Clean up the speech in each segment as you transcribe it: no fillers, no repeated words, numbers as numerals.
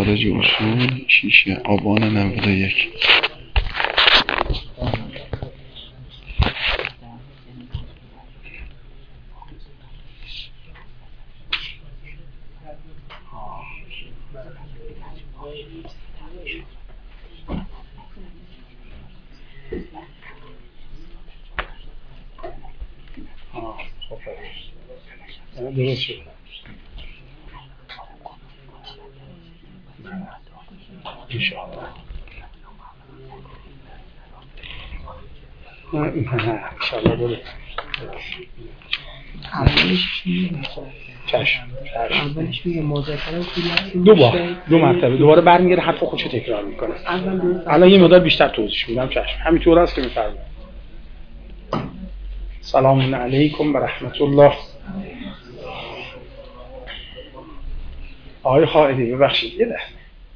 خارج اصول 6 آبان 91. درست شد. انشاءالله انشاءالله درست. اولش چی؟ چشم. اولش میگه مذاکره دو مرتبه دوباره برمیگره حرف خودشو تکرار میکنه. الان یه مقدار بیشتر توضیح میدم. چشم. همینطور است که میفرمایید. سلام علیکم و رحمت الله. آقای خائدی ببخشید یه لحظه.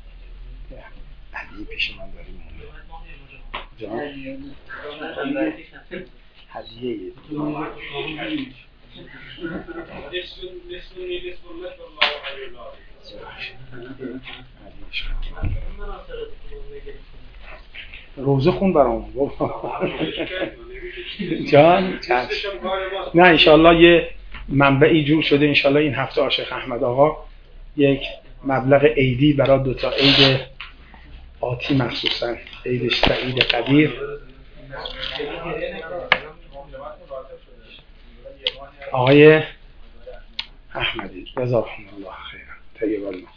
علی پیش من داره میمونه. جان؟ هدیه روزه خون برام جان نه انشالله یه منبعی جور شده. انشالله این هفته عاشق احمد آقا یک مبلغ عیدی برای 2 تا عید آتی مخصوصا عید سعید قدیر آقای احمدی جزاکم الله خیرا طیب الله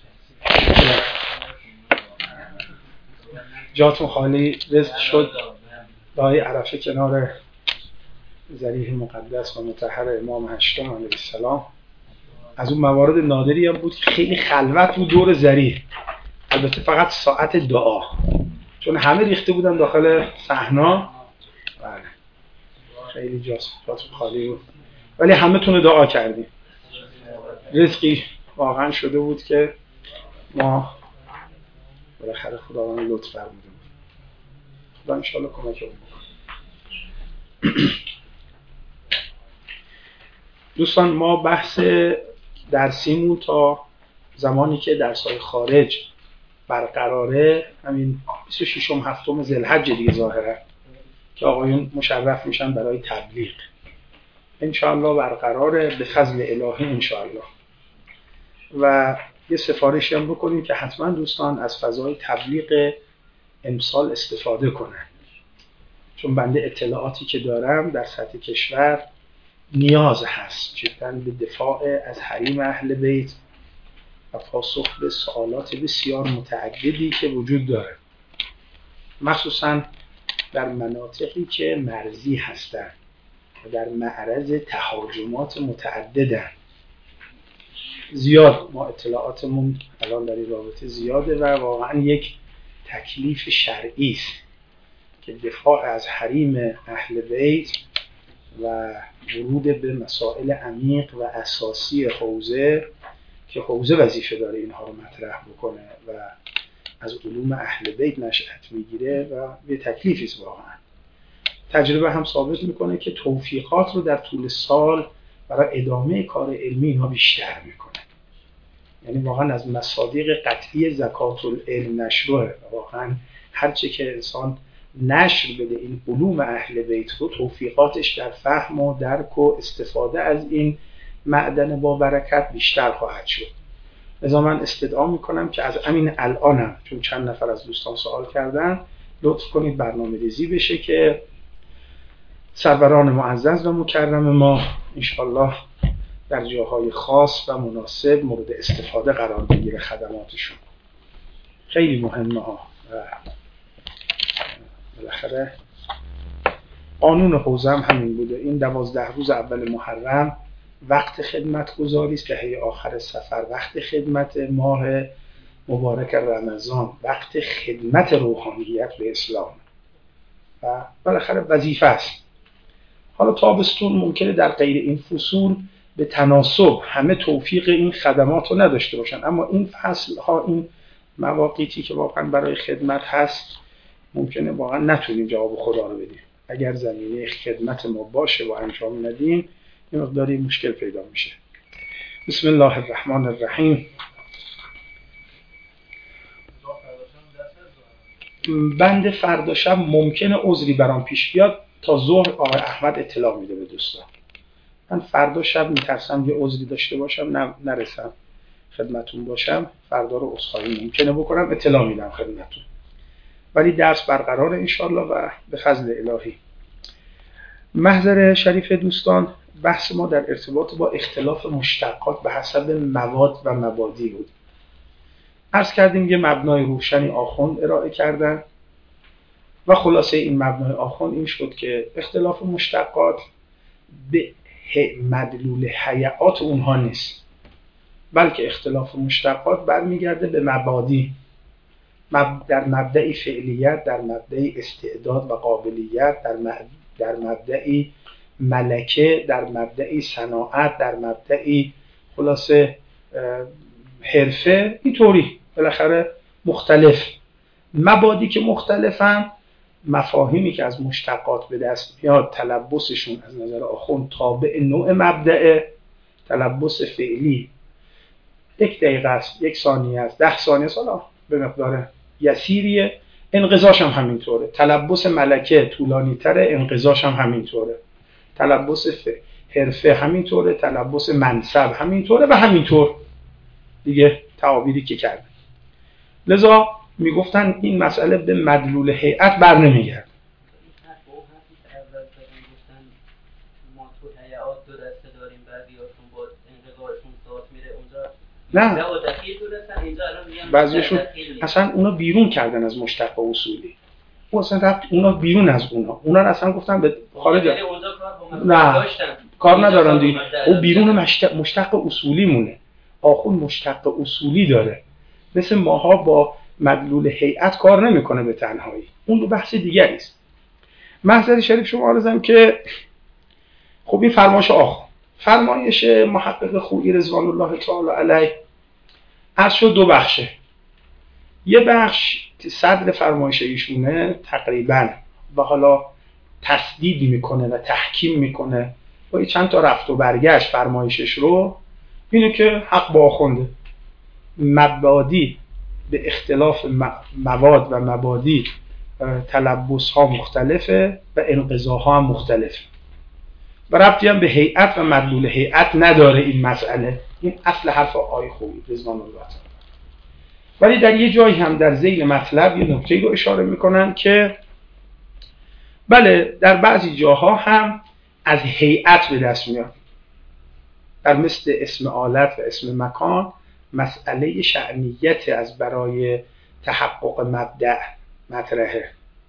جاتون خالی رزق شد. دای عرفه کنار ذریح مقدس و مطهر امام هشتم علیه السلام از اون موارد نادری هم بود که خیلی خلوت بود دور ذریح، البته فقط ساعت دعا چون همه ریخته بودن داخل صحنا. بله خیلی جاتون خالی بود ولی همه تونه دعا کردیم. رزقی واقعا شده بود که ما بالاخره خداوند لطف فرموده بود. خدا انشاءالله کمک کنه. دوستان ما بحث درسیمون تا زمانی که درس‌های خارج برقراره همین 26 هفتم ذوالحجه دیگه ظاهرا که آقایون مشرف میشن برای تبلیغ انشاءالله برقراره به فضل الهی انشاءالله. و یه سفارشی هم بکنیم که حتما دوستان از فضای تبلیغ امسال استفاده کنن، چون بنده اطلاعاتی که دارم در سطح کشور نیاز هست جدا به دفاع از حریم اهل بیت و پاسخ به سوالات بسیار متعددی که وجود داره، مخصوصا در مناطقی که مرزی هستند و در معرض تهاجمات متعددن. زیاد ما اطلاعاتمون الان در این رابطه زیاده و واقعا یک تکلیف شرعی است که دفاع از حریم اهل بیت و ورود به مسائل عمیق و اساسی حوزه که حوزه وظیفه داره اینها رو مطرح بکنه و از علوم اهل بیت نشأت میگیره و یه تکلیفی است. واقعا تجربه هم ثابت میکنه که توفیقات رو در طول سال برای ادامه کار علمی اینها بیشتر میکنه. یعنی واقعا از مصادیق قطعی زکات العلم نشره. واقعا هرچه که انسان نشر بده این علوم اهل بیت رو توفیقاتش در فهم و درک و استفاده از این معدن با برکت بیشتر خواهد شد. لذا من استدعا میکنم که از همین الانم چون چند نفر از دوستان سوال کردن لطف کنید برنامه‌ریزی بشه که سروران معزز و مکرم ما انشالله در جاهای خاص و مناسب مورد استفاده قرار بگیره خدماتشون. خیلی مهمه ها و بالاخره قانون حوزه هم همین بوده. این 12 روز اول محرم وقت خدمت گذاری است، دهه آخر سفر وقت خدمت، ماه مبارک رمضان وقت خدمت روحانیت به اسلام و بالاخره وظیفه است. حالا تابستون ممکنه در غیر این فصول به تناسب همه توفیق این خدمات رو نداشته باشن، اما این فصل ها این مواقیتی که واقعا برای خدمت هست ممکنه واقعا نتونیم جواب خدا رو بدیم. اگر زمینه خدمت ما باشه و انجام ندیم یه مقداری مشکل پیدا میشه. بسم الله الرحمن الرحیم. بند فردا شب ممکنه عذری برام پیش بیاد، تا ظهر آقای احمد اطلاع میده به دوستان. من فردا شب میترسم یه عذری داشته باشم نرسم خدمتون باشم، فردا رو عذرخواهی ممکنه بکنم، اطلاع میدم خدمتون. ولی درس برقرار انشالله و به فضل الهی. محضر شریف دوستان، بحث ما در ارتباط با اختلاف مشتقات به حسب مواد و مبادی بود. عرض کردیم یه مبنای روشنی آخوند ارائه کردن و خلاصه این مبنای آخوند این شد که اختلاف مشتقات به مدلول هیئات اونها نیست، بلکه اختلاف مشتقات برمیگرده به مبادی، در مبدأ فعلیت، در مبدأ استعداد و قابلیت، در مبدأ ملکه، در مبدأ صناعت، در مبدأ خلاصه حرفه، اینطوری بالاخره مختلف. مبادی که مختلفن، مفاهیمی که از مشتقات به دست میاد تلبسشون از نظر آخوند تابع نوع مبدأ. تلبس فعلی 1 دقیقه است، 1 ثانیه است، 10 ثانیه است، حالا به مقدار یسیریه. انقضاش هم همینطوره. تلبس ملکه طولانی تره، انقضاش هم همینطوره. تلبس حرفه همینطوره، تلبس منصب همینطوره و همینطور دیگه تعابیری که کرده. لذا میگفتن این مسئله به مدلول هیئت بر نمیگرد. نه، بعضیشون اصلا اونا بیرون کردن از مشتق اصولی. اصلا رفت اونا بیرون از اونا رو اصلا گفتن به خارج. نه کار ندارن دیگه. او بیرون مشتق اصولی مونه. آخوند مشتق اصولی داره. مثل ماها با مدلول هیئت کار نمیکنه به تنهایی. اون دو بحث دیگری است. محضر شریف شما عرضم که خب این فرمایش آخوند، فرمایش محقق خویی رضوان الله تعالی علیه عرض شد 2 بخشه. یه بخش صدر فرمایش ایشونه تقریبا و حالا تسدید میکنه و تحکیم میکنه و چند تا رفت و برگشت فرمایشش رو، اینه که حق با آخونده. مبادی به اختلاف مواد و مبادی تلبس ها مختلفه و انقضاها هم مختلفه و ربطی هم به هیئت و مدلول هیئت نداره این مسئله. این اصل حرف آقای خویی رضوان الله تعالی. ولی در یه جایی هم در ذیل مطلب یه نکته رو اشاره میکنن که بله در بعضی جاها هم از هیئت به دست میاد. در مثل اسم آلت و اسم مکان مسئله شأنیت از برای تحقق مبدأ مطرحه.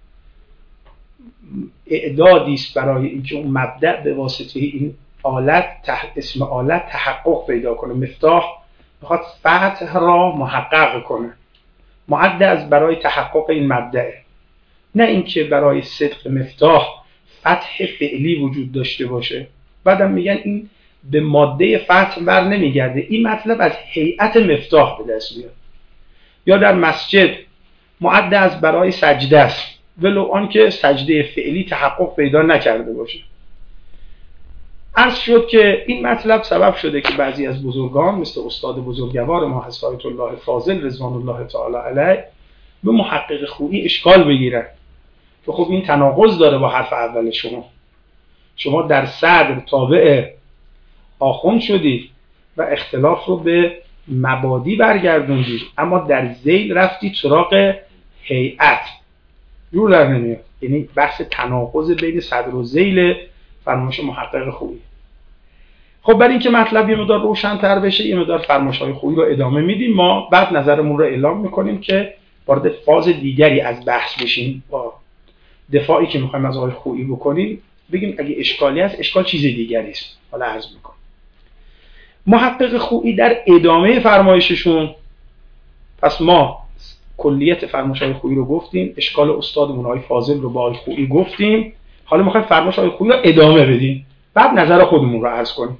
اعدادی است برای اینکه اون مبدأ به واسطه این آلت اسم آلت تحقق پیدا کنه. مفتاح میخواد فتح را محقق کنه، معد از برای تحقق این مبدأه، نه اینکه برای صدق مفتاح فتح فعلی وجود داشته باشه. بعدم میگن این به ماده فتح بر نمیگرده، این مطلب از هیئت مفتاح به دست میاد. یا در مسجد معد از برای سجده است، ولو آنکه سجده فعلی تحقق پیدا نکرده باشه. عرض شد که این مطلب سبب شده که بعضی از بزرگان مثل استاد بزرگوار ما حضرت آیت الله فاضل رضوان الله تعالی علیه به محقق خویی اشکال بگیرن که خب این تناقض داره با حرف اول شما در صدر تابع آخوند شدید و اختلاف رو به مبادی برگردوندید، اما در ذیل رفتید سراغ هیئت. جور در نمیاد. یعنی بحث تناقض بین صدر و ذیل فرمایش محقق خویی. خب برای اینکه مطلب یه مقدار روشن‌تر بشه، یه مقدار فرمایش‌های خویی رو ادامه میدیم. ما بعد نظرمون رو اعلام میکنیم که وارد فاز دیگری از بحث بشیم. با دفاعی که میخوایم از آقای خویی بکنیم بگیم اگه اشکالی هست، اشکال چیز دیگری است. حالا عرض میکنم. محقق خویی در ادامه فرمایششون، پس ما کلیت فرمایش‌های خویی رو گفتیم، اشکال استادمون آقای فاضل رو با آقای خویی گفتیم، حالا میخوایم فرمایش‌های خویی رو ادامه بدیم، بعد نظر خودمون رو عرض کنیم.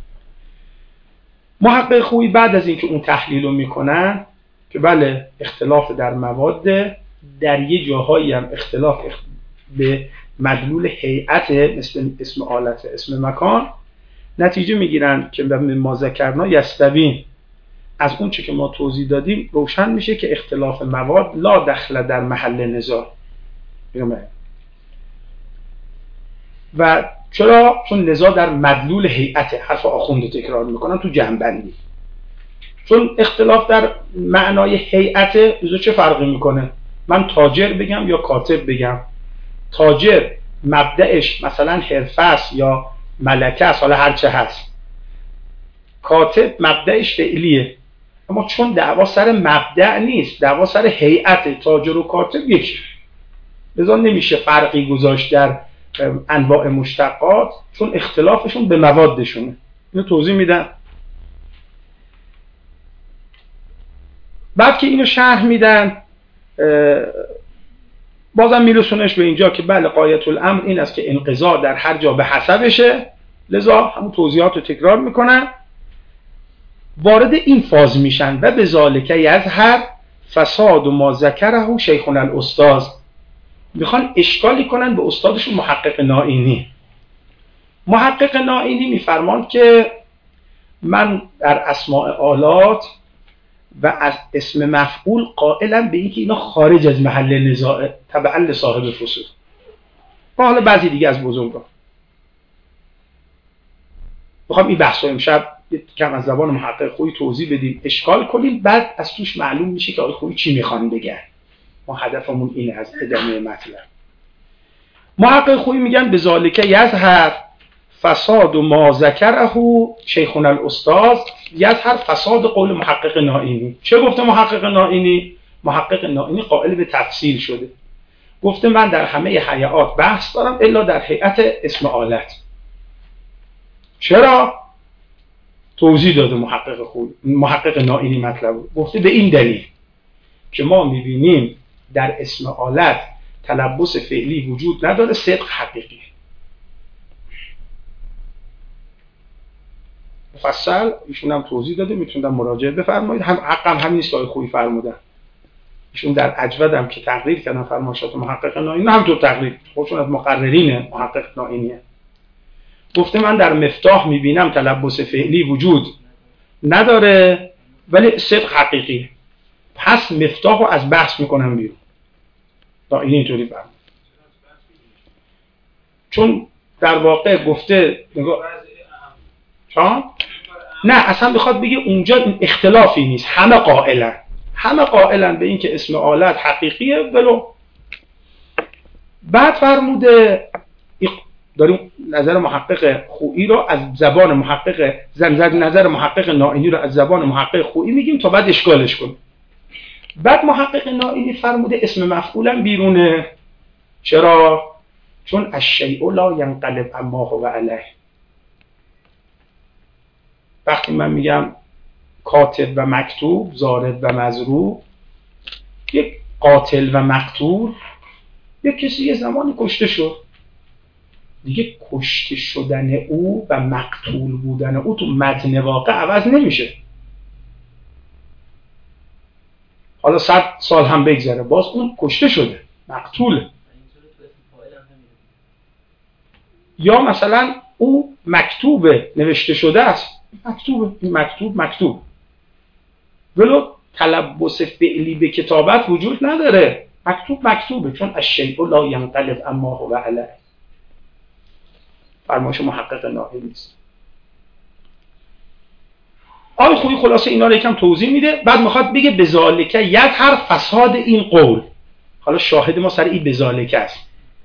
محقق خویی بعد از اینکه اون تحلیل رو میکنن که بله اختلاف در مواد، در یه جاهایی هم اختلاف به مدلول هیئت مثل اسم آلت اسم مکان، نتیجه میگیرن که به ما ذکرنا یستبین از اون چی که ما توضیح دادیم روشن میشه که اختلاف مواد لا دخل در محل نزاع. و چرا؟ چون نزاع در مدلول هیئت، حرف آخوند تکرار میکنن تو جنبندی. چون اختلاف در معنای هیئت چه فرقی میکنه؟ من تاجر بگم یا کاتب بگم. تاجر مبدأش مثلا حرفه است یا ملکه است، حالا هر چه هست. کاتب مبدأش فعلیه. اما چون دعوا سر مبدأ نیست، دعوا سر هیئت، تاجر و کاتب یکی، لذا نمیشه فرقی گذاشت در انواع مشتقات، چون اختلافشون به موادشونه. اینو توضیح میدم. بعد که اینو شرح میدن بازم میرسونش به اینجا که بله غایت الامر این است که انقضا در هر جا به حسبشه، لذا همون توضیحات رو تکرار میکنن. وارد این فاز میشن و به ذالک یظهر فساد و ما ذکره شیخنا الاستاذ. میخوان اشکالی کنن به استادشون محقق نائینی. محقق نائینی میفرماند که من در اسماء آلات و از اسم مفعول قائلم به اینکه اینا خارج از محل نزاع تبعا لصاحب فصول. و حالا بعضی دیگه از بزرگان. میخوام این بحث رو امشب کم از زبان محقق خویی توضیح بدیم، اشکال کنیم، بعد از توش معلوم میشه که آقای خویی چی میخوان بگن. ما هدفمون اینه از ادامه مطلب. محقق خویی میگن بذالک یظهر فساد و ما ذکره شیخنا الاستاذ یظهر فساد قول محقق نائینی. چه گفته محقق نائینی؟ محقق نائینی قائل به تفصیل شده. گفته من در همه هیئات بحث دارم الا در هیئت اسم آلت. چرا؟ توضیح داده محقق نائینی مطلب. گفته به این دلیل که ما میبینیم در اسم آلت تلبس فعلی وجود نداره، صدق حقیقی. مفصل ایشون هم توضیح داده، میتونم مراجعه بفرمایید. حقم همین نیست که آقای خویی فرمودن. ایشون در اجود هم که تقریر کردن فرمایشات محقق نائینی، همونطور تقریر خودشون از مقررین محقق نائینیه. گفته من در مفتاح میبینم تلبس فعلی وجود نداره ولی صدق حقیقی، پس مفتاح رو از بحث میکنم بیرون. نائینی اینطوری فرمود. چون در واقع گفته نه اصلا بخواد بگه اونجا اختلافی نیست، همه قائلن به این که اسم آلت حقیقیه ولو. بعد فرموده داریم نظر محقق خویی رو از زبان محقق نظر محقق نائینی رو از زبان محقق خویی میگیم تا بعد اشکالش کنیم. بعد محقق نائینی فرموده اسم مفعولم بیرونه. چرا؟ چون الشیء لا ینقلب عما هو علیه. وقتی من میگم کاتب و مکتوب، ضارب و مضروب، یک قاتل و مقتول، یک کسی یه زمانی کشته شد، دیگه کشته شدن او و مقتول بودن او تو متن واقع عوض نمیشه. حالا 100 سال هم بگذره باز اون کشته شده، مقتوله. یا مثلا او مکتوب نوشته شده است، مکتوب ولو تلبس فعلی به کتابت وجود نداره، مکتوبه، چون الشیء لا ینقلب عما هو علیه. فرمایش محقق نائینی است. آقای خویی خلاصه اینا رو یکم توضیح میده، بعد میخواد بگه بذالک یظهر فساد این قول. حالا شاهد ما سر این بذالک است.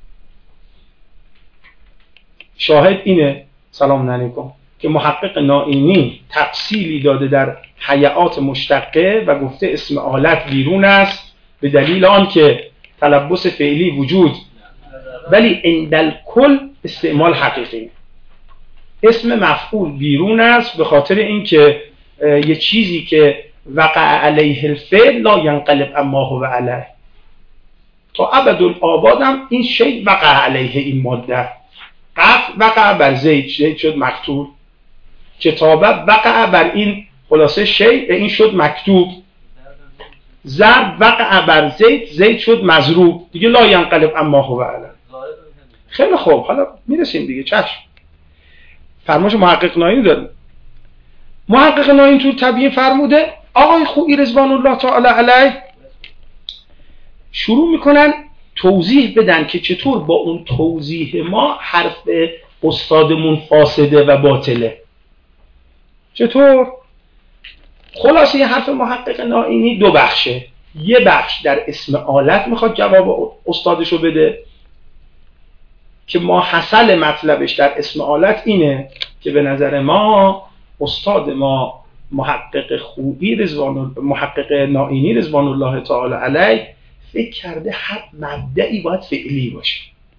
شاهد اینه سلام علیکم که محقق نائینی تفصیلی داده در هیئات مشتقه و گفته اسم آلت بیرون است به دلیل آن که تلبس فعلی وجود، ولی عند الکل استعمال حقیقی. اسم مفعول بیرون است به خاطر اینکه یه چیزی که وقع علیه الفعل لا ینقلب اما هو علیه. تا ابدالآباد هم این شی وقع علیه این ماده. قطع وقع بر زید شد مکتوب، کتابه وقع بر این خلاصه شی این شد مکتوب، ضرب وقع بر زید شد مضروب، دیگه لا ینقلب اما هو علیه. خیلی خوب، حالا میرسیم دیگه. چشم. فرمایش محقق نائینی داره. محقق نائینی تو تبیین فرموده آقای خویی رضوان الله تعالی علیه شروع میکنن توضیح بدن که چطور با اون توضیح ما حرف استادمون فاسده و باطله. چطور؟ خلاصه یه حرف محقق نائینی دو بخشه. یه بخش در اسم آلت میخواد جواب استادشو بده که ما حاصل مطلبش در اسم آلت اینه که به نظر ما استاد ما محقق خویی محقق نائینی رضوان الله تعالی علیه فکر کرده هر مبدعی باید فعلی باشه.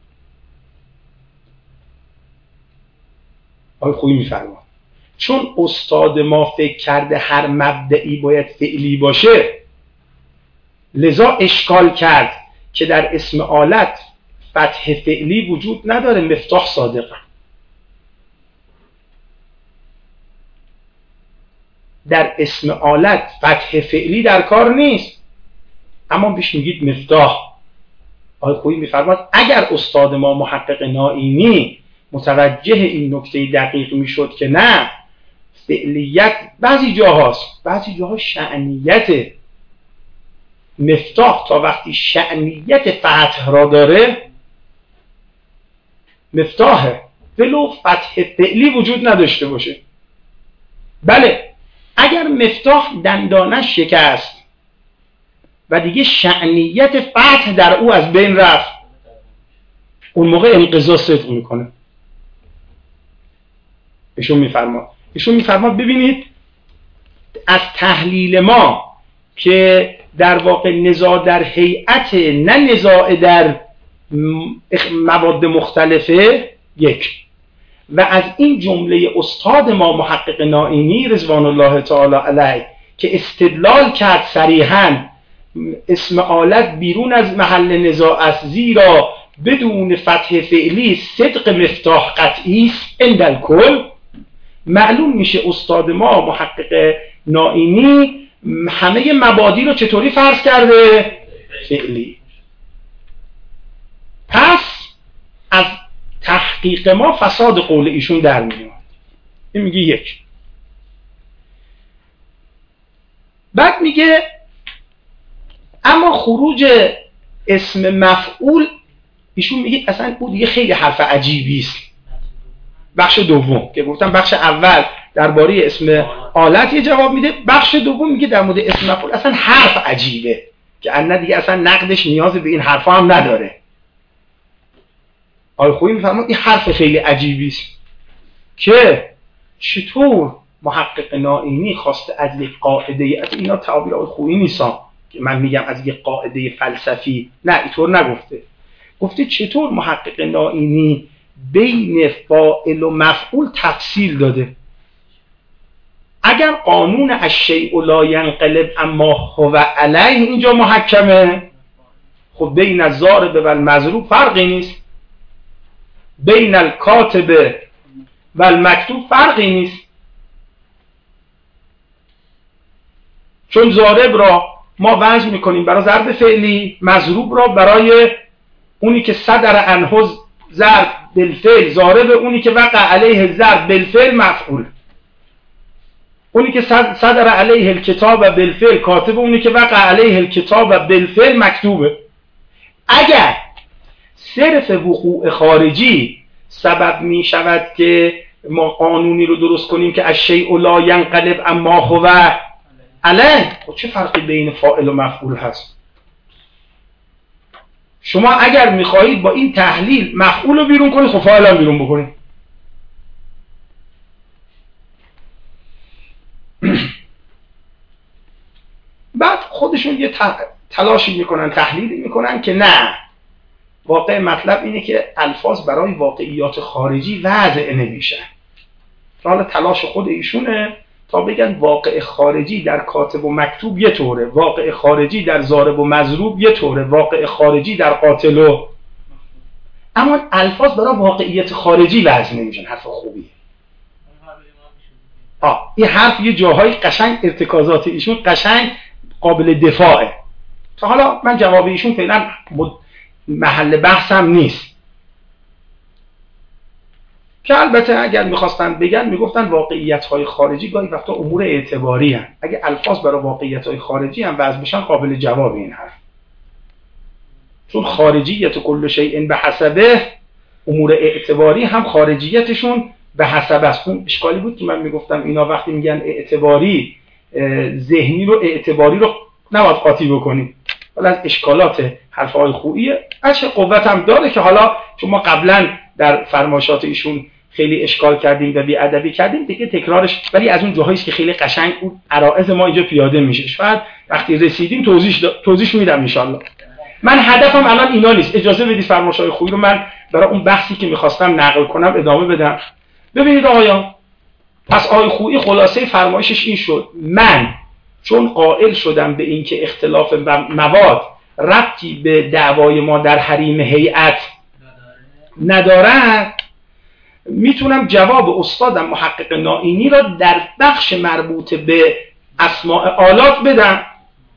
آقای خویی میفرماد چون استاد ما فکر کرده هر مبدعی باید فعلی باشه، لذا اشکال کرد که در اسم آلت فتح فعلی وجود نداره، مفتاح صادقه. در اسم آلت فتح فعلی در کار نیست، اما بهش میگید مفتاح. آقای خویی میفرماد اگر استاد ما محقق نائینی متوجه این نکته دقیق میشد که نه، فعلیت بعضی جاهاست، بعضی جاها شأنیت. مفتاح تا وقتی شأنیت فتح را داره مفتاحه، ولو فتح فعلی وجود نداشته باشه. بله اگر مفتاح دندانش شکست و دیگه شأنیت فتح در او از بین رفت، اون موقع انقضا صدق میکنه. ایشون میفرماد ببینید از تحلیل ما که در واقع نزاع در هیئت نه نزاع در مواد مختلفه یک، و از این جمله استاد ما محقق نائینی رضوان الله تعالی علیه که استدلال کرد صریحاً اسم آلت بیرون از محل نزاع است، زیرا بدون فتح فعلی صدق مفتاح قطعی است عند الکل، معلوم میشه استاد ما محقق نائینی همه مبادی رو چطوری فرض کرده؟ فعلی. پس از تحقیق ما فساد قول ایشون در میاد. این میگه یک. بعد میگه اما خروج اسم مفعول، ایشون میگه اصلا اون دیگه خیلی حرف عجیبی است. بخش دوم که گفتم بخش اول درباره اسم آلت یه جواب میده، بخش دوم میگه در مورد اسم مفعول اصلا حرف عجیبه که الان دیگه اصلا نقدش نیاز به این حرفا هم نداره. آقای خویی میفرماد این حرف خیلی عجیبی است که چطور محقق نائینی خواسته از یک قاعده، از اینا تعابیر آقای خویی نیستن که من میگم از یک قاعده فلسفی، نه اینطور نگفته، گفته چطور محقق نائینی بین فاعل و مفعول تفصیل داده. اگر قانون الشیء لا ینقلب اما هو علیه اینجا محکمه، خب بین الضارب و المضروب فرقی نیست، بین الکاتب و المکتوب فرقی نیست، چون ضارب را ما وضع میکنیم برای ضرب فعلی، مضروب را برای اونی که صدر عنه ضرب بالفعل ضارب، اونی که وقع علیه ضرب بالفعل مفعول، اونی که صدر علیه الکتاب بالفعل کاتب، اونی که وقع علیه الکتاب بالفعل مکتوبه. اگر صرف وقوع خارجی سبب می شود که ما قانونی رو درست کنیم که الشیء لا ینقلب اما هو علیه، چه فرقی بین فاعل و مفعول هست؟ شما اگر میخواهید با این تحلیل مفعول رو بیرون کنید، خب فاعل هم بیرون بکنید. بعد خودشون یه تلاشی میکنن، تحلیلی میکنن که نه، واقع مطلب اینه که الفاظ برای واقعیات خارجی وضع نمیشن. حالا تلاش خود ایشونه تا بگن واقع خارجی در کاتب و مکتوب یه طوره، واقع خارجی در ضارب و مضروب یه طوره، واقع خارجی در قاتل و، اما الفاظ برای واقعیت خارجی وضع نمیشن. حرف خوبیه. این حرف یه جاهای قشنگ ارتکازات ایشون قشنگ قابل دفاعه. تا حالا من جواب ایشون فعلا محل بحثم نیست. که البته اگر میخواستن بگن میگفتن واقعیت‌های خارجی گاهی وقتا امور اعتباری هستند. اگه الفاظ برای واقعیت‌های خارجی هم وضع بشن قابل جواب این حرف، چون خارجیت کل شیء به حسبه، امور اعتباری هم خارجیتشون به حسب است. اون اشکالی بود که من میگفتم اینا وقتی میگن اعتباری، ذهنی رو اعتباری رو نباید قاطی بکنیم. حالا از اشکالات حرف‌های خوییه، چه قوت هم داره که حالا چون ما قبلا در فرمایشات ایشون خیلی اشکال کردیم و بی‌ادبی کردیم دیگه تکرارش، ولی از اون جاهایی که خیلی قشنگ اون عرائض ما اینجا پیاده میشه، شاید وقتی رسیدیم توضیح میدم ان شاءالله. من هدفم الان اینا نیست، اجازه بدید فرمایشات خویی رو من برای اون بحثی که می‌خواستم نقل کنم ادامه بدم. ببینید آقایان، پس آقای خویی خلاصه فرمایشش این شد: من چون قائل شدم به این که اختلاف مواد ربطی به دعوای ما در حریم هیئت ندارد، میتونم جواب استادم محقق نائینی را در بخش مربوط به اسماء آلات بدم.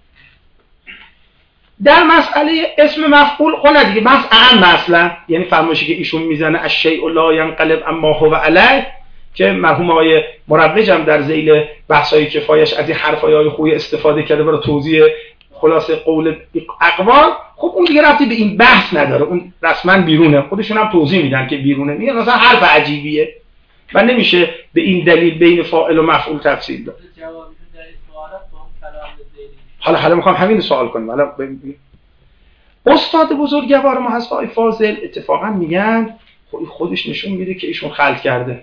در مسئله اسم مفعول خونه دیگه بحث اهم مثلا، یعنی فرمایشی که ایشون میزنه الشیء لا ینقلب اما هو علیه، که مرحوم آقای مروج هم در ذیل بحث‌های کفایش از این حرفای خویی استفاده کرده برای توضیح خلاصه قول اقوال. خب اون دیگه ربطی به این بحث نداره، اون رسما بیرونه، خودشون هم توضیح میدن که بیرونه، میگن مثلا حرف عجیبیه و نمیشه به این دلیل بین فاعل و مفعول تفصیل داد. حالا میخوام همین سوال کنیم. حالا استاد بزرگوار ما هست آقای فاضل اتفاقا میگن خودش نشون میده که ایشون خلق کرده.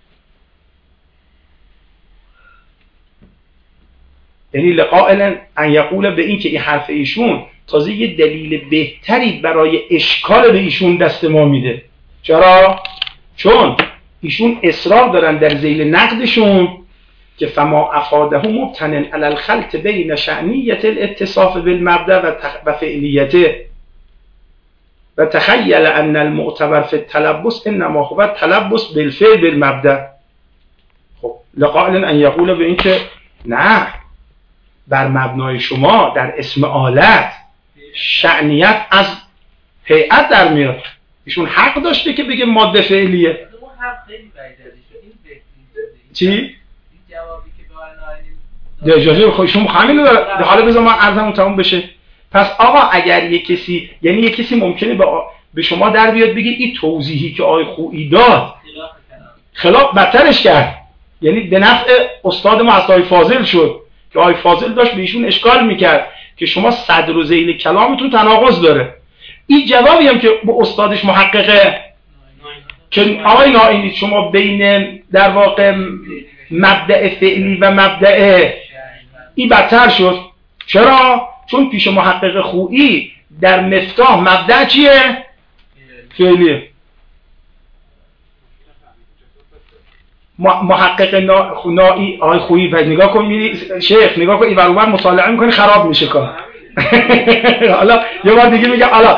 یعنی لقائل ان یقول، به این که این حرف ایشون تازه یه دلیل بهتری برای اشکال به ایشون دست ما میده. چرا؟ چون ایشون اصرار دارن در ذیل نقدشون که فما افاده مبتنن علی الخلط بین شأنیت الاتصاف بالمبدأ و فعلیته و تخیل ان المعتبر فی التلبس انما هو التلبس بالفعل بالمبدأ. خب لقائل ان یقول، به این که نه، بر مبنای شما در اسم آلت شأنیت از هیئت در میاد. ایشون حق داشته که بگه ماده فعلیه. چی؟ اجازه خودشون همین رو حالا بذار من عرضمون تموم بشه. پس آقا اگر یک کسی، یعنی یک کسی ممکنه به شما در بیاد بگه این توضیحی که آقای خویی داد خلاف بدترش کرد، یعنی به نفع استاد ما آقای فاضل شد که آقای فاضل داشت به ایشون اشکال میکرد که شما صدر و ذیل کلامتون تناقض داره. این جوابی هم که به استادش محققه که آقای نائینی شما بین در واقع مبدأ فعلی و مبدأ این بدتر شد. چرا؟ چون پیش محقق خویی در مفتاح مبدأ چیه؟ فعلیه. محقق نائی آقای خویی بعد نگاه کن، میری شیخ نگاه کن این ور اون ور مطالعه میکنی خراب میشه کار. حالا یه بار دیگه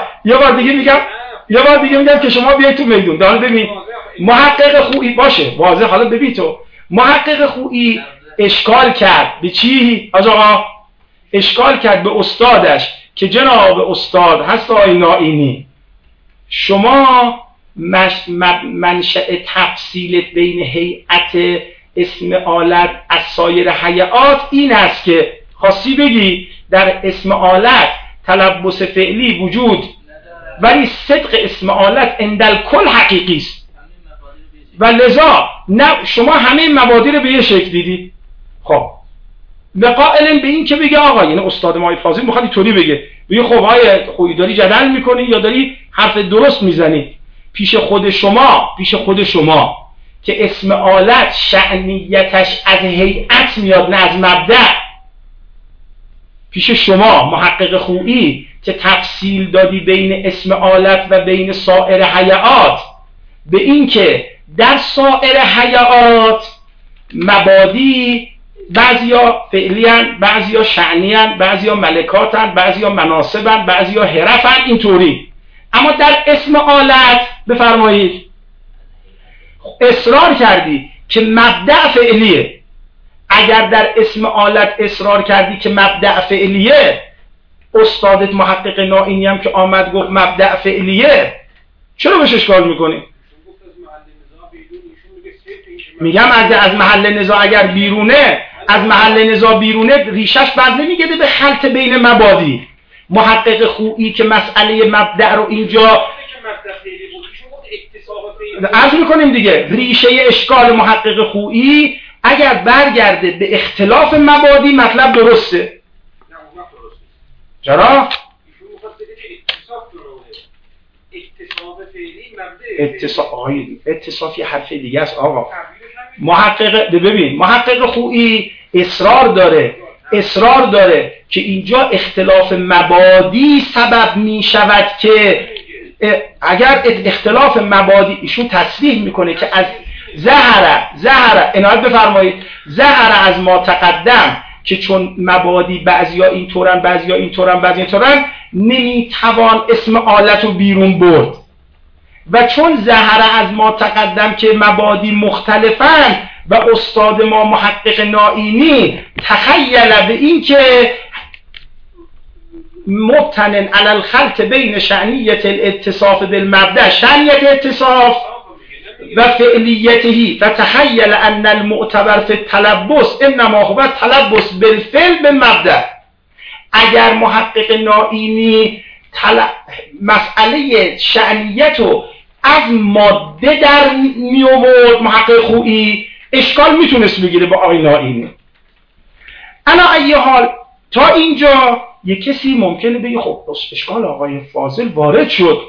میگم که شما بیاید تو میدون. حالا ببین محقق خویی باشه واضح. حالا ببین تو محقق خویی اشکال کرد به چی؟ آقا اشکال کرد به استادش که جناب استاد هست آقای نائینی، شما منشأ تفصیل بین هیئت اسم آلت از سایر هیئات این است که خواستی بگی در اسم آلت تلبس فعلی وجود ولی صدق اسم آلت اندل کل حقیقی است و لذا نه شما همه مبادی رو به یه شکل دیدی. خب لقائل به این که بگه آقا، یعنی استاد ما فاضل میخواد اینطوری بگه خب آقای خویی داری جدل میکنی یا داری حرف درست میزنی؟ پیش خود شما که اسم آلت شأنیتش از هیئت میاد نه از مبدأ، پیش شما محقق خویی که تفصیل دادی بین اسم آلت و بین سایر هیئات، به این که در سایر هیئات مبادی بعضیا فعلیان، بعضیا شأنیان، بعضیا ملکاتن، بعضیا مناصبن، بعضیا حرفن، اینطوری. اما در اسم آلت بفرمایید اصرار کردی که مبدأ فعلیه. اگر در اسم آلت اصرار کردی که مبدأ فعلیه، استادت محقق نائینی هم که آمد گفت مبدأ فعلیه، چرا بهش اشکال میکنی؟ میگم از محل نزاع اگر بیرونه، از محل نزاع بیرونه ریشش بر نمیگرده به خلط بین مبادی. محقق خویی که مسئله مبدأ رو اینجا عرض میکنیم دیگه، ریشه اشکال محقق خویی اگر برگرده به اختلاف مبادی مطلب درسته. چرا؟ اتصاف یه حرف دیگه است آقا. محقق خویی اصرار داره که اینجا اختلاف مبادی سبب می شود که اگر اختلاف مبادی، ایشون تصریح میکنه که از ظهر عنایت بفرمایید، ظهر از ما تقدم که چون مبادی بعضیا اینطورن نمیتوان اسم آلت رو بیرون برد، و چون ظهر از ما تقدم که مبادی مختلفن و استاد ما محقق نائینی تخیل به این که مبتنن علی الخلط بین شأنیت الاتصاف بالمبدأ، شأنیت اتصاف و فعلیته، و تخیل ان المعتبر فی التلبس انما هو تلبس بالفعل بالمبدأ. اگر محقق نائینی مسئله شأنیت رو از ماده در می آورد، محقق خویی اشکال میتونست بگیره با آقای نائینی. انا ای حال تا اینجا یک کسی ممکنه بگه خب اشکال آقای فاضل وارد شد،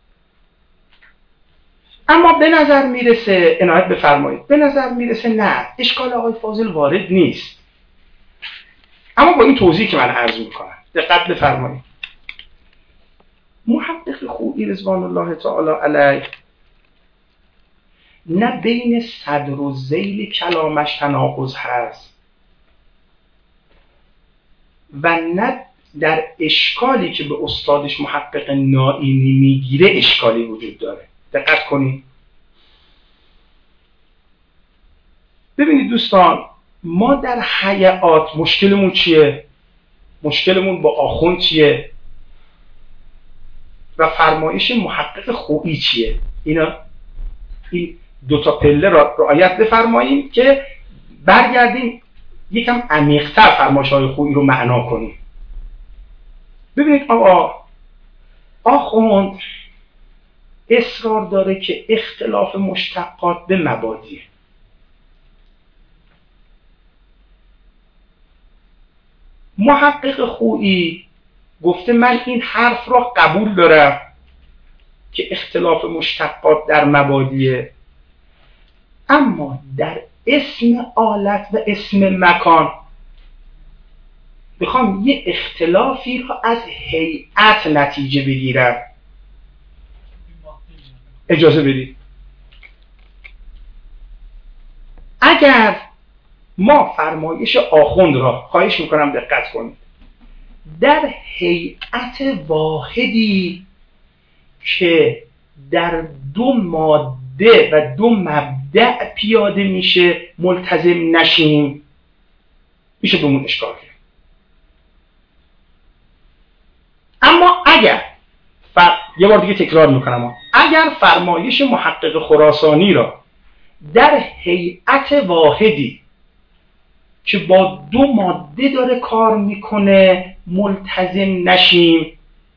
اما به نظر میرسه، عنایت بفرمایید، به نظر میرسه نه، اشکال آقای فاضل وارد نیست. اما با این توضیح که من عرض میکنم دقت بفرمایید. محقق خویی رضوان الله تعالی علیه نه بین صدر و ذیل کلامش تناقض هست و نه در اشکالی که به استادش محقق نائینی میگیره اشکالی وجود داره. دقت کنید. ببینید دوستان، ما در حیات مشکلمون چیه؟ مشکلمون با آخوند چیه؟ و فرمایش محقق خویی چیه؟ این دوتا پله را رعایت بفرماییم که برگردیم یکم عمیق‌تر فرمایش‌های خویی رو معنا کنیم. ببینید آقا، آخوند اصرار داره که اختلاف مشتقات به مبادی. محقق خویی گفته من این حرف را قبول دارم که اختلاف مشتقات در مبادیه، اما در اسم آلت و اسم مکان بخوام یه اختلافی را از هیئت نتیجه بگیرم. اجازه بدید، اگر ما فرمایش آخوند را، خواهش میکنم دقت کنید، در هیئت واحدی که در دو ماده و دو مبدأ پیاده میشه ملتزم نشیم، میشه بهمون اشکال کرد. اما اگر یه بار دیگه تکرار میکنم، اگر فرمایش محقق خراسانی را در هیئت واحدی که با دو ماده داره کار میکنه ملتزم نشیم،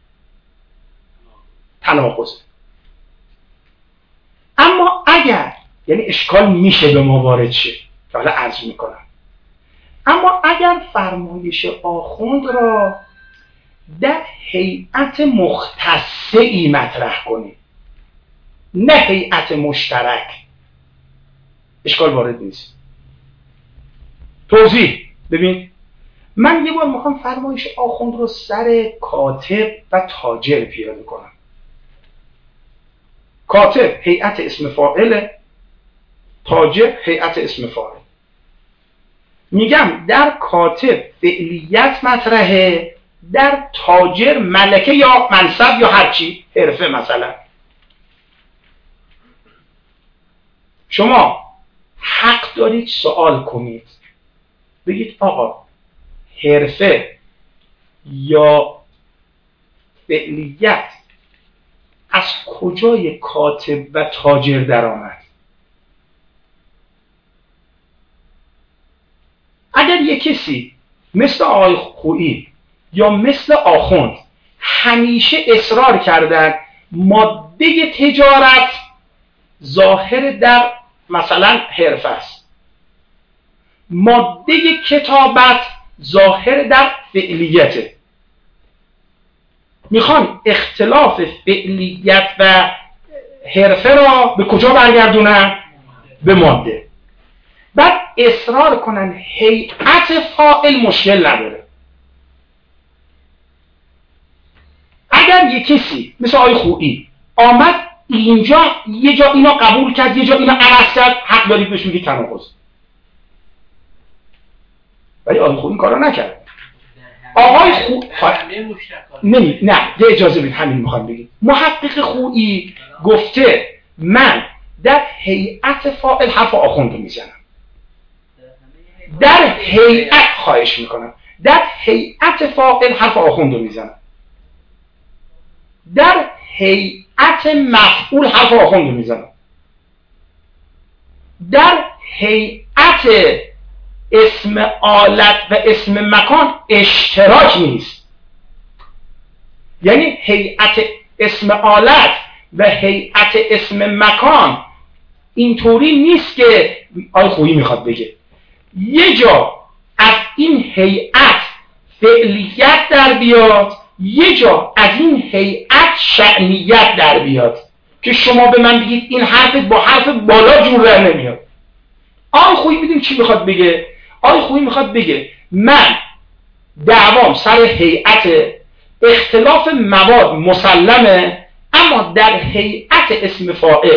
تناقضه. اما اگر، یعنی اشکال میشه به ما وارد شه که حالا عرض میکنم، اما اگر فرمایش آخوند را در هیئت مختصه ای مطرح کنیم، نه هیئت مشترک، اشکال وارد نیست. توضیح ببین، من یه بار میخوام فرمایش آخوند رو سر کاتب و تاجر پیاده کنم. کاتب هیئت اسم فاعله، تاجر هیئت اسم فاعل. میگم در کاتب فعلیت مطرحه، در تاجر ملکه یا منصب یا هرچی، حرفه مثلا. شما حق دارید سوال کنید، بگید آقا حرفه یا فعلیت از کجای کاتب و تاجر در آمد؟ اگر یک کسی مثل آقای خویی یا مثل آخوند همیشه اصرار کردن ماده تجارت ظاهر در مثلا حرفه است، ماده کتابت ظاهر در فعلیته، میخوان اختلاف فعلیت و حرفه را به کجا برگردونن؟ به ماده. بعد اصرار کنن هیئت فاعل مشکل نداره. اگر یک کسی مثل آقای خویی آمد اینجا یه جا اینا قبول کرد یه جا اینا عوض کرد، حق دارید بهش میگید تناقض. ولی آقای خویی این کارو نکرد. آقای خویی نه یه اجازه بدید، همین میخوام بگید. محقق خویی گفته من در هیئت فاعل حرف آخوند رو میزنم، در هیئت خواهش میکنم، در هیئت فاعل حرف آخوند رو میزنم، در هیئت مفعول حرف آخوند رو میزنم، در هیئت اسم آلت و اسم مکان اشتراک نیست. یعنی هیئت اسم آلت و هیئت اسم مکان اینطوری نیست که آقای خویی میخواد بگه یه جا از این هیئت فعلیت در بیاد، یه جا از این هیئت شأنیت در بیاد که شما به من بگید این حرف با حرف بالا جور در نمیاد. آقای خویی میدونی چی میخواد بگه؟ آقای خویی میخواد بگه من دعوام سر هیئت، اختلاف مواد مسلمه، اما در هیئت اسم فاعل،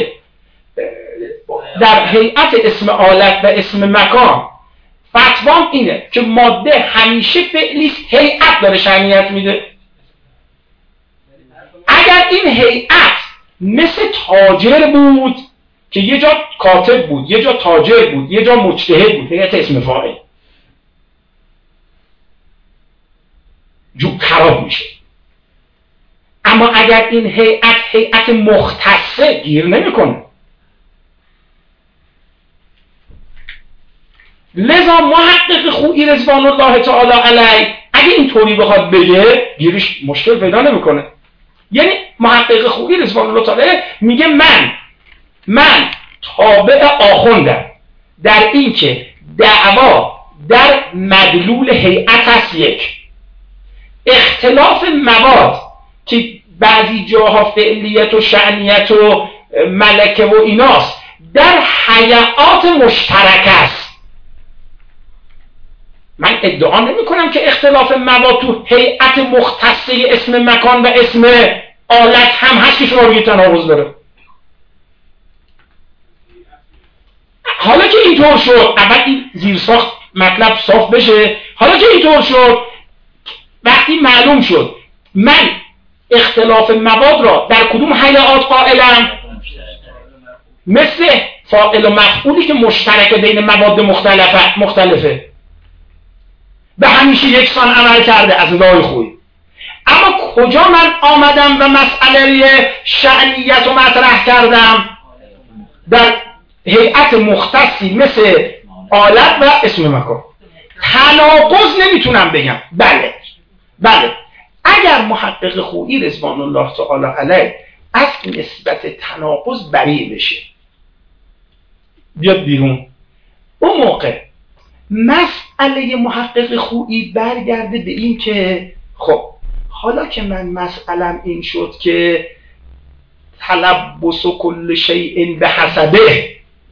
در هیئت اسم آلت و اسم مکان فتوام اینه که ماده همیشه فعلی هیئت داره شأنیت میده. اگر این هیئت مثل تاجر بود که یه جا کاتب بود، یه جا تاجر بود، یه جا مجتهد بود، هیئت اسم فاعل جو خراب میشه. اما اگر این هیئت مختصه گیر نمیکنه. لذا محقق خویی رضوان الله تعالی علیه اگه اینطوری بخواد بگه گیرش مشکل پیدا نمیکنه. یعنی محقق خویی رضوان الله تعالی میگه من تابع آخوندم در این که دعوا در مدلول هیئت است. یک اختلاف مواد که بعضی جاها فعلیت و شأنیت و ملکه و ایناست در هیئات مشترک است. من ادعا نمی کنم که اختلاف مواد تو هیئت مختصه اسم مکان و اسم آلت هم هست که شما بگید تناقض داره. حالا که اینطور شد، اول این زیرساخت مطلب صاف بشه. حالا که اینطور شد، وقتی معلوم شد من اختلاف مواد را در کدوم هیئات قائلم، مثل فاعل و مفعولی که مشترک بین مواد مختلفه به همیشه یکسان عمل کرده از نگاه خویی. اما کجا من آمدم و مسئله شأنیت رو مطرح کردم؟ در هیئت مختصی مثل آلت و اسم مکان. تناقض نمیتونم بگم. بله اگر محقق خویی رضوان الله تعالی علیه از نسبت تناقض بری بشه، بیاد بیرون، اون موقع مسئله محقق خویی برگرده به این که خب حالا که من مسئلم این شد که تلبس و کل شیء به حسبه،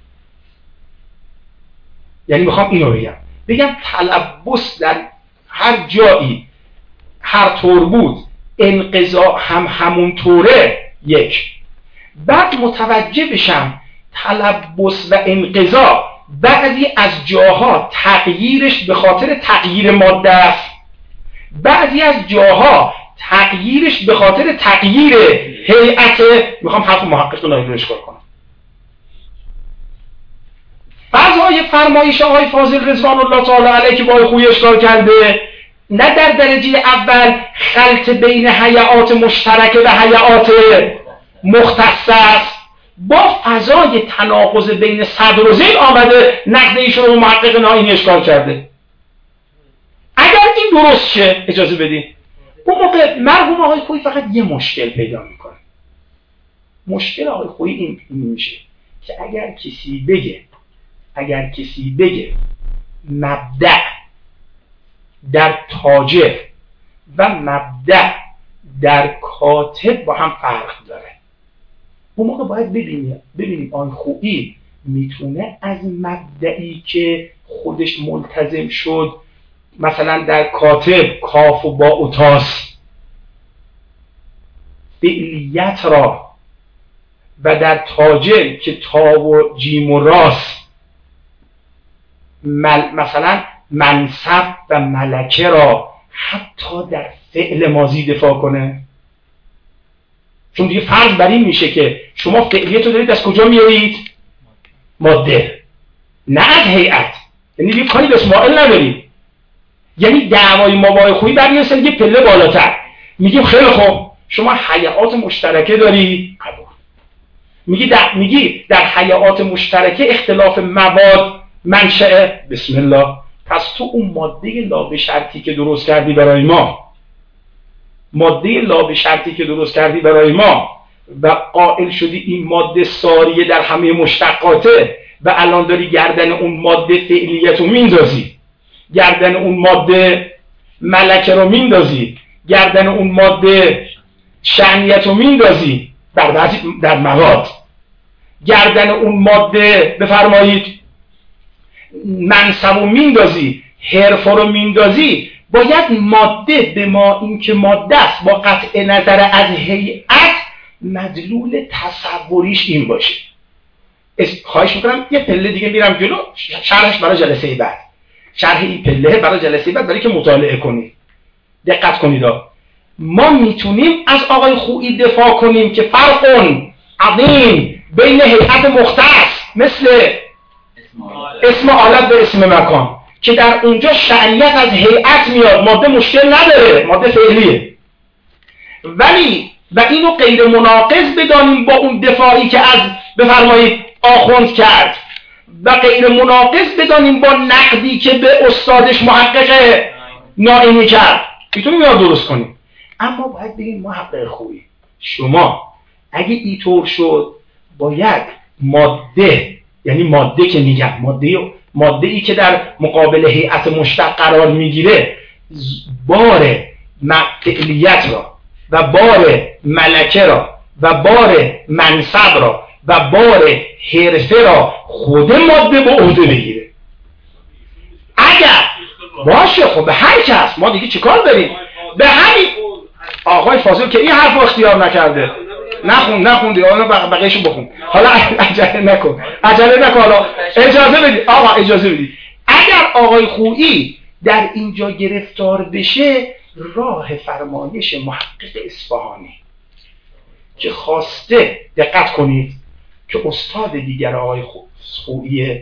یعنی میخوام اینو بگم تلبس در هر جایی هر طور بود انقضا هم همون طوره. یک بعد متوجه بشم تلبس و انقضا بعضی از جاها تغییرش به خاطر تغییر ماده است، بعضی از جاها تغییرش به خاطر تغییر هیئت. میخوام حرف محقق رو اشکال کنم. فضای فرمایش آقای فاضل رضوان الله تعالی علیه که با آقای خویی اشکال کرده نه در درجه اول خلط بین هیئات مشترکه و هیئات مختصه است، با فضای تناقض بین صدر و ذیل آمده نقد ایشون رو محقق ناینی اشکال کرده. این درست شه اجازه بدین. اون موقع مرحوم آقای خویی فقط یه مشکل پیدا میکنه. مشکل آقای خویی این میشه که اگر کسی بگه مبدأ در تاجر و مبدأ در کاتب با هم فرق داره، اون موقع باید ببینیم آقای خویی میتونه از مبدئی که خودش ملتزم شد، مثلا در کاتب کاف و با و تاس فعلیت را و در تاجر که تا و جیم و راس مثلا منصب و ملکه را حتی در فعل ماضی دفاع کنه؟ چون دیگه فرض بر این میشه که شما فعلیت رو دارید از کجا میارید؟ ماده، نه از هیئت. یعنی دیگه کاری به اسماعیل ندارید. یعنی دعوای ما با خویی برمی‌رسه یه پله بالاتر، میگیم خیلی خوب شما هیئات مشترکه داری، قبول. میگی در هیئات مشترکه اختلاف مواد منشأ، بسم الله. پس تو اون ماده لا به شرطی که درست کردی برای ما و قائل شدی این ماده ساریه در همه مشتقاته و الان داری گردن اون ماده فعلیت رو میندازی، گردن اون ماده ملکه رو میندازی، گردن اون ماده شأنیت رو میندازی در مواد، گردن اون ماده بفرمایید منصب رو میندازی، حرف رو میندازی. باید ماده به ما این که ماده است با قطع نظر از هیئت مدلول تصوریش این باشه. خواهش میکنم یه پله دیگه میرم جلو، شرحش برای جلسه بعد، شرح این پله برای جلسه بعد برای که مطالعه کنید. دقت کنید ما میتونیم از آقای خویی دفاع کنیم که فرق عظیم بین هیئت مختص مثل اسم آلت به اسم مکان که در اونجا شأنیت از هیئت میاد، ماده مشکل نداره، ماده فعلیه، ولی و اینو غیر مناقض بدانیم با اون دفاعی که از بفرمایید آخوند کرد و غیر مناقض بدانیم با نقدی که به استادش محقق نائینی کرد، میتونیم یا درست کنیم. اما باید بگیم محقق خویی شما اگه اینطور شد باید ماده، یعنی ماده که میگم ماده ای که در مقابل هیئت مشتق قرار میگیره بار فعلیت را و بار ملکه را و بار منصب را و بار حرفه را خود ماده به عهده بگیره. اگر باشه خب به هر کس ما دیگه چیکار داریم؟ به همین آقای فاضل که این حرف رو اختیار نکرده نخون دیگه، بقیه‌شو بخون. حالا عجله نکن حالا اجازه بدید آقا، اجازه بدید. اگر آقای خویی در اینجا گرفتار بشه، راه فرمایش محقق اصفهانی که خواسته، دقت کنید که استاد دیگر آقای خویی،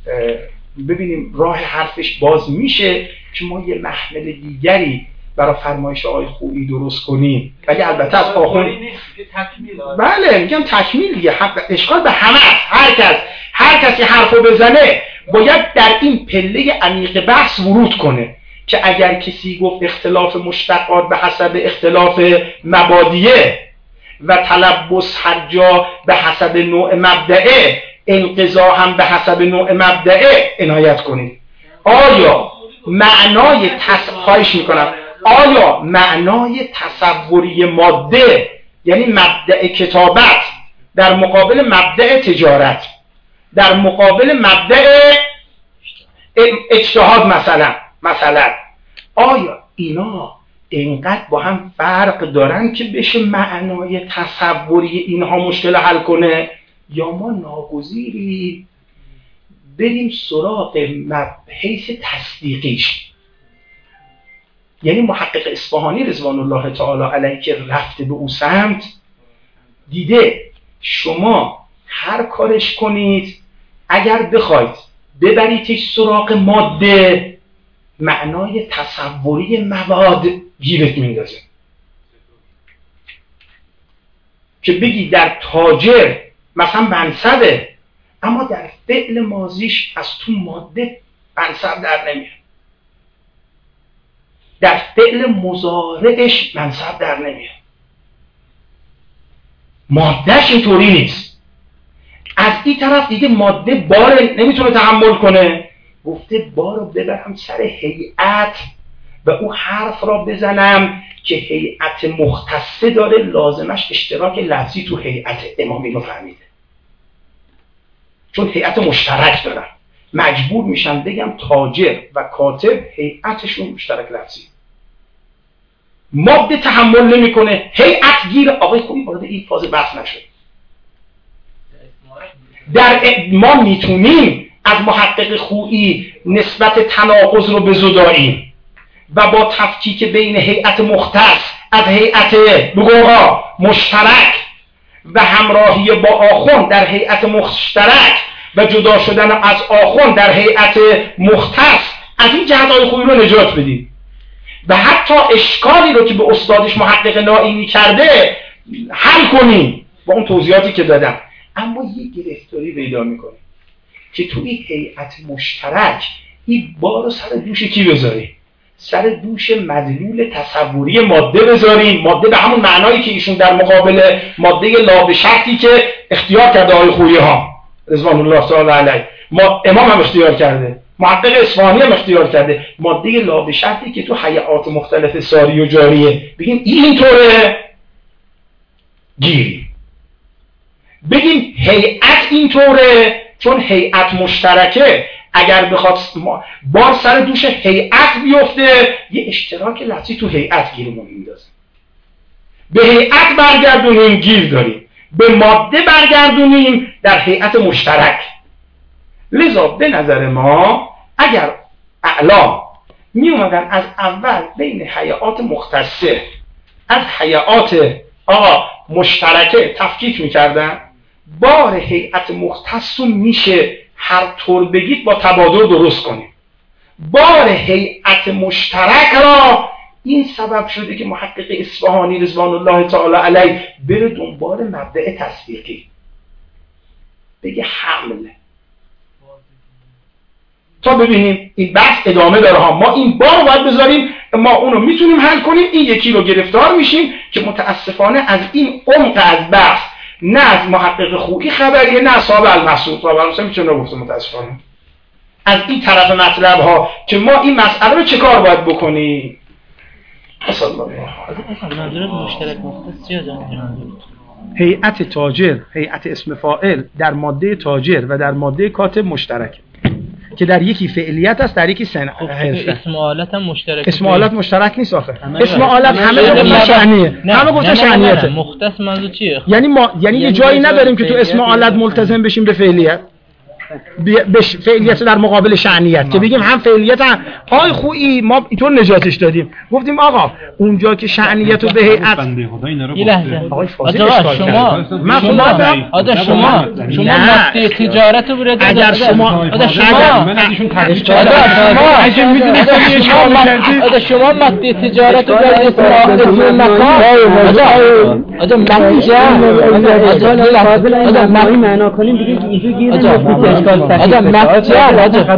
ببینیم راه حرفش باز میشه که ما یه محمل دیگری برای فرمایش آقای خویی درست کنیم، ولی البته از آخوند بله میگم تکمیل دیگه، اشکال به همه است. هر کسی حرفو بزنه باید در این پله عمیق بحث ورود کنه که اگر کسی گفت اختلاف مشتقات به حسب اختلاف مبادیه و تلبس هر جا به حسب نوع مبدعه، انقضا هم به حسب نوع مبدعه، عنایت کنید. آیا معنای خواهش میکنم آیا معنای تصوری ماده یعنی مبدأ کتابت در مقابل مبدأ تجارت، در مقابل مبدأ اجتهاد مثلا آیا اینا اینقدر با هم فرق دارن که بشه معنای تصوری اینها مشکل حل کنه، یا ما ناگزیری بریم سراغ حیث تصدیقیش؟ یعنی محقق اصفهانی رضوان الله تعالی علیه که رفته به اون سمت دیده شما هر کارش کنید اگر بخواید ببریدش سراغ ماده، معنای تصوری مواد گیرت میندازه که بگی در تاجر مثلا منصبه اما در فعل ماضیش از تو ماده منصب در نمیاد. در فعل مضارعش منصب در نمیاد. مادهش اینطوری نیست. از این طرف دیگه ماده بار نمیتونه تحمل کنه، گفته بار رو ببرم سر هیئت و او حرف را بزنم که هیئت مختصه داره، لازمش اشتراک لفظی تو هیئت. امام اینو فهمیده، چون هیئت مشترک دارن مجبور میشن بگم تاجر و کاتب هیئتشون مشترک لفظی. ماده تحمل نمیکنه، هیئت گیر. آقای خوبی وارد این فاز بحث نشد. ما میتونیم از محقق خویی نسبت تناقض رو بزداییم و با تفکیک بین هیئت مختص از هیئت بگوها مشترک و همراهی با آخوند در هیئت مشترک و جدا شدن از آخوند در هیئت مختص، از این جهت‌های خویی رو نجات بدیم و حتی اشکالی رو که به استادش محقق نائینی کرده حل کنیم با اون توضیحاتی که دادم. اما یه گرفتاری پیدا میکنیم که توی هیئت مشترک این بار رو سر دوش کی بذاریم؟ سر دوش مدلول تصوری ماده بذاریم. ماده به همون معنایی که ایشون در مقابل ماده لا به شرطی که اختیار کرده آقای خویی ها رضوان الله تعالی علیه، امام هم اختیار کرده، محقق اصفهانی هم اختیار کرده، ماده لا به شرطی که تو هیئات مختلف ساری و جاریه، بگیم اینطوره گیری، بگیم هیئت اینطوره چون هیئت مشترکه، اگر بخواد بار سر دوش هیئت بیفته یه اشتراک لفظی تو هیئت گیرمون میندازه. به هیئت برگردونیم گیر داریم، به ماده برگردونیم در هیئت مشترک. لذا به نظر ما اگر اعلام می اومدن از اول بین هیئات مختصه از هیئات مشترکه تفکیک میکردن، بار هیئت مختص میشه هر طور بگید با تبادل درست کنیم. بار هیئت مشترک را این سبب شده که محقق اصفهانی رضوان الله تعالی علیه بره دنبال مبدأ تصدیقی، بگه حمل، تا ببینیم این بحث ادامه داره ها. ما این بار رو باید بذاریم، ما اونو میتونیم حل کنیم، این یکی رو گرفتار میشیم که متاسفانه از این عمق از بحث نه از محقق خویی خبریه نه اصحاب المسعود را برای میتونه گفته. متاسفانه از این طرف مطلب ها که ما این مسئله رو چه کار باید بکنیم. صلی الله علیه منظورت مشترک مختص چیه جان؟ هیئت تاجر، هیئت اسم فاعل در ماده تاجر و در ماده کاتب مشترک که در یکی فعلیت است در یکی اسم آلت هم مشترک. اسم آلت مشترک نیست آخه. اسم آلت همه گفتن شأنیه، همه گفتن شأنیته. مختص منظور چیه؟ یعنی یه جایی نداریم که تو اسم آلت ملتزم بشیم به فعلیت، فعلیت در مقابل شأنیت که بگیم هم فعلیت هم. آقای خویی ما اینطور نجاتش دادیم، گفتیم آقا اونجا که شأنیت رو به هیئت. یه لحظه آقای فاضل شما مقطع تجارت رو برید. اگر شما شما مقطع تجارت رو برید معنا کنیم دیگه اینجوری گیر آدم متجر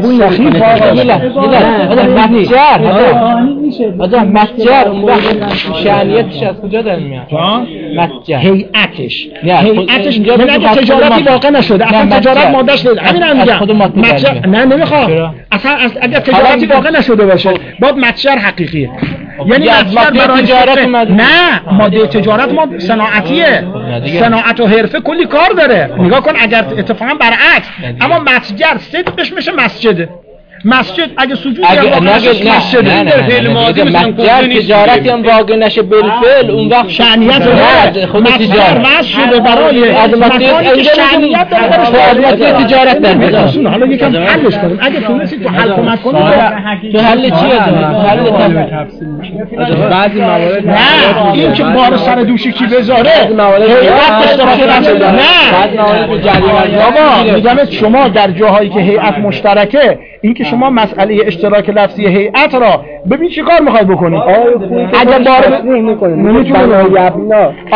اون وقت شأنیتش از کجا در میاد؟ متجر هیئتش من اگه تجارتی واقع نشده اصلا تجارت مادهش نیست، همین هم میگم متجر. نه نمیخوام اصلا اگر تجارتی واقع نشده باشه باید متجر حقیقیه، یعنی متجر برای تجارت نه ماده تجارت ما صناعتیه، صناعت و حرفه کلی کار داره. نگاه کن اگر اتفاقا برعکس، اما متجر صدقش میشه مسجده. مسجد اگه سجود مسجد متجر تجارتی هم واقع نشه بالفعل اون وقت شأنیت خود تجارت مسجد برای مکانی که شأنیت داره تجارت نمیده. حالا یکم حلش کنیم اگه تونستید تو حل کمک کنید. تو حل چیه؟ حل بعضی موارد نه این که بار سر دوش کی بذاره هیئت اشتراک نشه. نه بابا میگم شما در جاهایی که هیئت مشترکه این که شما مسئله اشتراک لفظی هیئت را ببین چی کار میخوای بکنی. اگر بار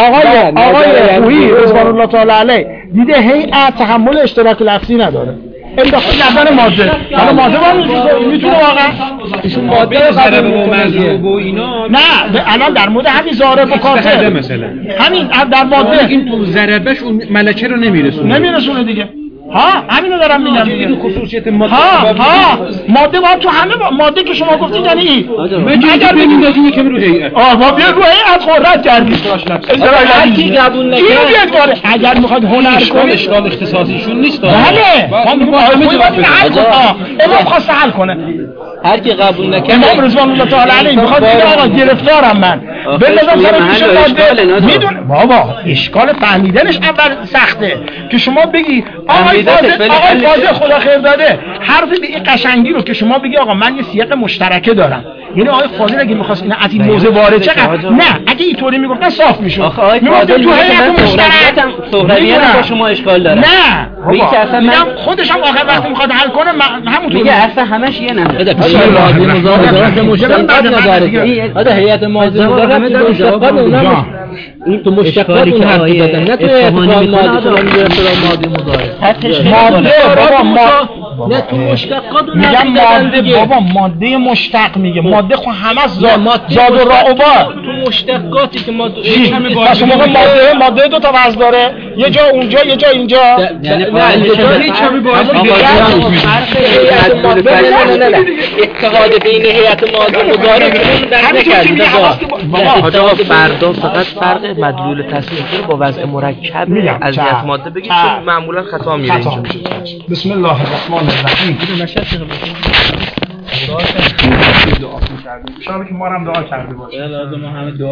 آقای خویی رضوان الله تعالی علیه دیده هیئت تحمل اشتراک لفظی نداره، انداخته گردن ماده. حالا ماده میتونه واقعا ایشون ماده رو قبول میکنه و اینا. نه الان در مورد همین ضارب و کاسر مثلا همین در ماده این تو ضربش اون ملکه رو نمیرسونه دیگه. ها همینو دارم میگم دیگه. این خصوصیت ماده ماده باید تو همه ماده که شما گفتید یعنی این اگر ببینید یکم رو هیئت ما بیا رو هیئت خورد کردید هر کی قبول نکنه اگر میخواد هنر کنه اشکال اختصاصیشون نیست. بله ما حل کنه. امام خواست حل کنه. هر کی قبول نکنه امام رضوان الله تعالی علیه میخواد بگه آقا گرفتارم من بندازم سر پیش ماده. میدونه بابا اشکال فهمیدنش اول سخته که شما بگی آقای فاضل خدا خیر داده حرف به این قشنگی رو که شما بگی آقا من یه سیاق مشترکه دارم. یعنی آقای فاضل اگه می‌خواست اینا از این موضوع وارد چقدر نه اگه اینطوری میگفتن صاف میشد. میگفتن تو هیئت مشترک سهرویان با شما اشکال داره. نه بابا میگم خودش هم آخر وقتی میخواد حل کنه همونطوری میگه اصلا همش یه نمونه. ماده مشتقات نداره. آده هیئت ماده مشتقات اونم این تو مشتقات اون حرف زدن نه تو اتفاق ماده ماده مضارع. نه تو مشتقات اون میگم ماده بابا ماده مشتق میگه ماده خب همه زاد و راوبا تو مشتقاتی که ما تو پس موقع ماده دو تا وزن داره یه جا اونجا یه جا اینجا یعنی هیچ کمی باید اتحاد بین هیئت ماده مضارع در نکردید. آقا فردا فقط فرق مدلول تصریحی رو با وضع مرکب از هیئت ماده بگید چون معمولا خطا میره اینجا. بسم الله الرحمن الرحیم. شما که ما هم دعا کرده باشه.